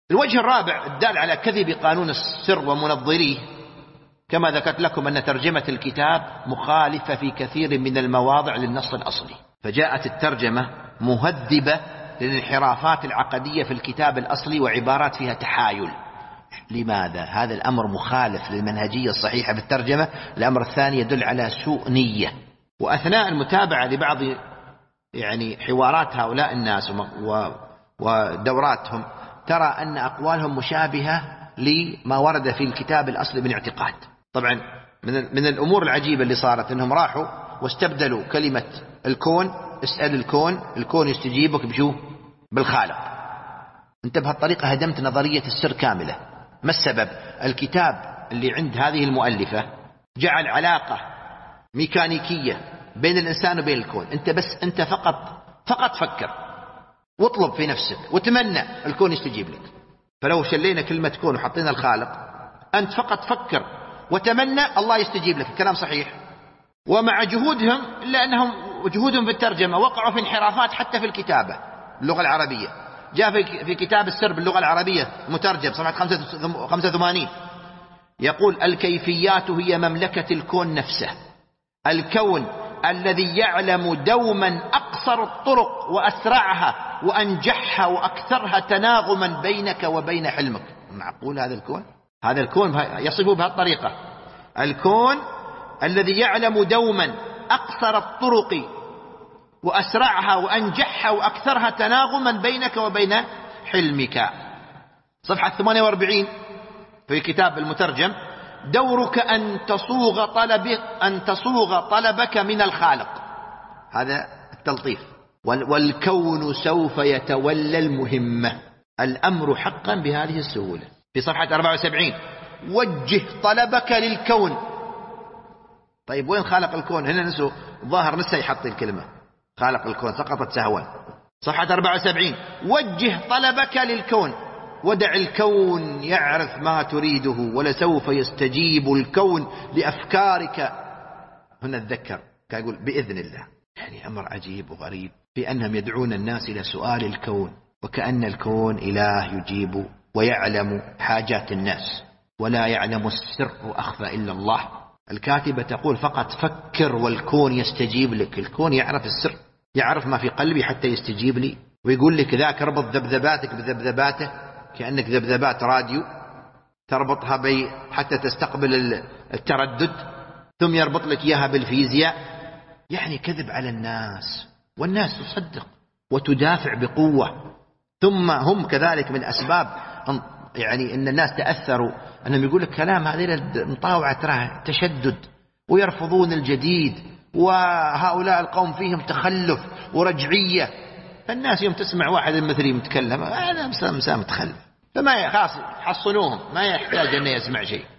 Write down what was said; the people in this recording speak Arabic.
الوجه الرابع الدال على كذب قانون السر ومنظريه، كما ذكرت لكم أن ترجمة الكتاب مخالفة في كثير من المواضع للنص الأصلي، فجاءت الترجمة مهذبة للانحرافات العقدية في الكتاب الأصلي وعبارات فيها تحايل. لماذا؟ هذا الأمر مخالف للمنهجية الصحيحة في الترجمة. الأمر الثاني يدل على سوء نية. وأثناء المتابعة لبعض حوارات هؤلاء الناس ودوراتهم ترى أن أقوالهم مشابهة لما ورد في الكتاب الأصلي من اعتقاد. طبعا من الأمور العجيبة اللي صارت أنهم راحوا واستبدلوا كلمة الكون، اسأل الكون يستجيبك بشو؟ بالخالق. انت بهالطريقة هدمت نظرية السر كاملة. ما السبب؟ الكتاب اللي عند هذه المؤلفة جعل علاقة ميكانيكية بين الإنسان وبين الكون. انت فقط فكر واطلب في نفسك وتمنى الكون يستجيب لك. فلو شلينا كلمة كون وحطينا الخالق، أنت فقط فكر وتمنى الله يستجيب لك. الكلام صحيح. ومع جهودهم، إلا أنهم جهودهم في الترجمة وقعوا في انحرافات حتى في الكتابة باللغة العربية. جاء في كتاب السر باللغة العربية مترجم صفحة 85 يقول: الكيفيات هي مملكة الكون نفسه، الكون الذي يعلم دوما أقصر الطرق وأسرعها وأنجحها وأكثرها تناغما بينك وبين حلمك. معقول هذا الكون؟ هذا الكون يصفه بهالطريقة: الكون الذي يعلم دوما أقصر الطرق وأسرعها وأنجحها وأكثرها تناغما بينك وبين حلمك. صفحة 48 في كتاب المترجم: دورك أن تصوغ طلبك من الخالق. هذا التلطيف. والكون سوف يتولى المهمة. الأمر حقا بهذه السهولة. في صفحة 74: وجه طلبك للكون. طيب وين خالق الكون؟ هنا نسوا ظاهر نسى يحط الكلمة خالق الكون، سقطت سهوا. صفحة 74: وجه طلبك للكون ودع الكون يعرف ما تريده ولسوف يستجيب الكون لأفكارك. هنا اتذكر كان يقول بإذن الله. أمر عجيب وغريب في أنهم يدعون الناس إلى سؤال الكون، وكأن الكون إله يجيب ويعلم حاجات الناس ولا يعلم السر أخفى إلا الله. الكاتبة تقول فقط فكر والكون يستجيب لك. الكون يعرف السر، يعرف ما في قلبي حتى يستجيب لي. ويقول لك ذاك ربط ذبذباتك بذبذباته، كأنك ذبذبات راديو تربطها حتى تستقبل التردد، ثم يربط لك إياها بالفيزياء. كذب على الناس، والناس تصدق وتدافع بقوة. ثم هم كذلك من أسباب أن الناس تأثروا أنهم يقول لك كلام هذه المطاوعة ترى تشدد ويرفضون الجديد، وهؤلاء القوم فيهم تخلف ورجعية. فالناس يوم تسمع واحد مثلي متكلم هذا مسام متخلف، فما خلاص حصنوهم، ما يحتاج أن يسمع شيء.